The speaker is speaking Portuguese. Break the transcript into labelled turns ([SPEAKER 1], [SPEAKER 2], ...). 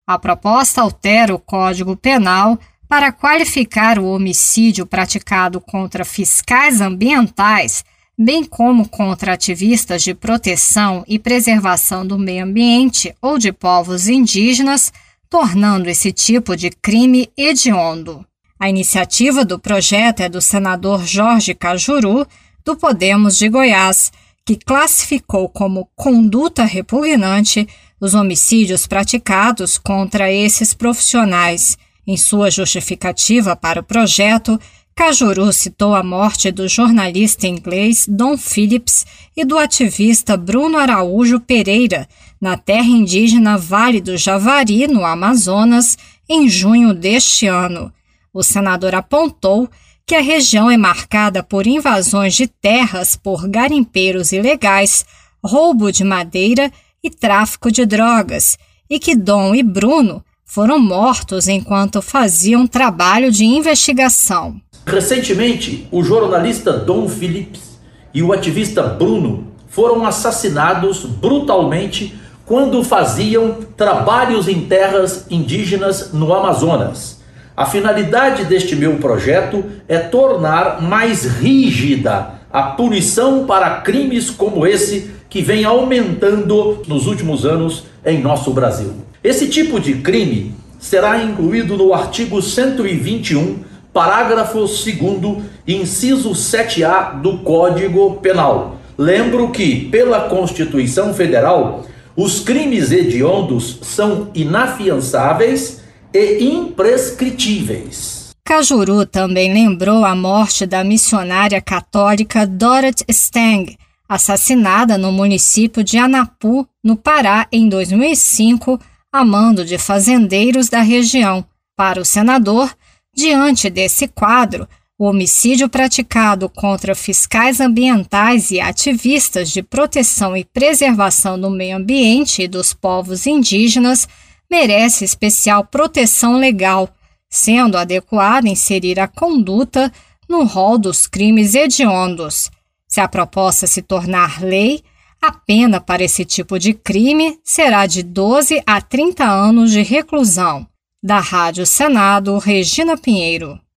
[SPEAKER 1] A proposta altera o Código Penal para qualificar o homicídio praticado contra fiscais ambientais, bem como contra ativistas de proteção e preservação do meio ambiente ou de povos indígenas, tornando esse tipo de crime hediondo. A iniciativa do projeto é do senador Jorge Cajuru, do Podemos de Goiás, que classificou como conduta repugnante os homicídios praticados contra esses profissionais. Em sua justificativa para o projeto, Cajuru citou a morte do jornalista inglês Dom Phillips e do ativista Bruno Araújo Pereira, na terra indígena Vale do Javari, no Amazonas, em junho deste ano. O senador apontou que a região é marcada por invasões de terras por garimpeiros ilegais, roubo de madeira e tráfico de drogas, e que Dom e Bruno foram mortos enquanto faziam trabalho de investigação.
[SPEAKER 2] Recentemente, o jornalista Dom Phillips e o ativista Bruno foram assassinados brutalmente quando faziam trabalhos em terras indígenas no Amazonas. A finalidade deste meu projeto é tornar mais rígida a punição para crimes como esse que vem aumentando nos últimos anos em nosso Brasil. Esse tipo de crime será incluído no artigo 121, parágrafo 2º, inciso 7A do Código Penal. Lembro que, pela Constituição Federal, os crimes hediondos são inafiançáveis e imprescritíveis.
[SPEAKER 1] Cajuru também lembrou a morte da missionária católica Dorothy Stang, assassinada no município de Anapu, no Pará, em 2005, a mando de fazendeiros da região. Para o senador, diante desse quadro, o homicídio praticado contra fiscais ambientais e ativistas de proteção e preservação do meio ambiente e dos povos indígenas merece especial proteção legal, sendo adequado inserir a conduta no rol dos crimes hediondos. Se a proposta se tornar lei, a pena para esse tipo de crime será de 12 a 30 anos de reclusão. Da Rádio Senado, Regina Pinheiro.